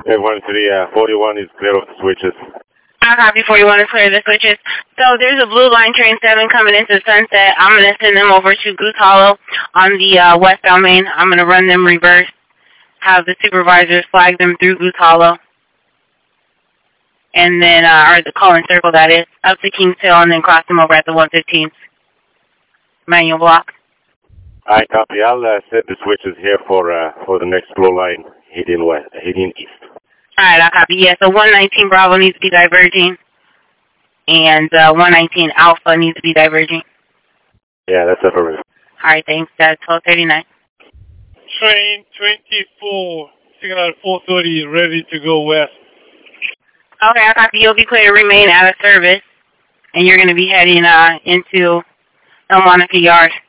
41 is clear of the switches. I copy 41 is clear of the switches. So there's a Blue Line train 7 coming into Sunset. I'm going to send them over to Goose Hollow on the westbound main. I'm going to run them reverse, have the supervisors flag them through Goose Hollow, and then, or the call and circle, that is, up to Kings Hill, and then cross them over at the 115th manual block. I copy. I'll set the switches here for the next Blue Line heading east. All right, I'll copy. Yeah, so 119 Bravo needs to be diverging, and 119 Alpha needs to be diverging. Yeah, that's affirmative. All right, thanks. That's 1239. Train 24, signal at 430, ready to go west. Okay, I'll copy. You'll be clear to remain out of service, and you're going to be heading into El Monica Yard.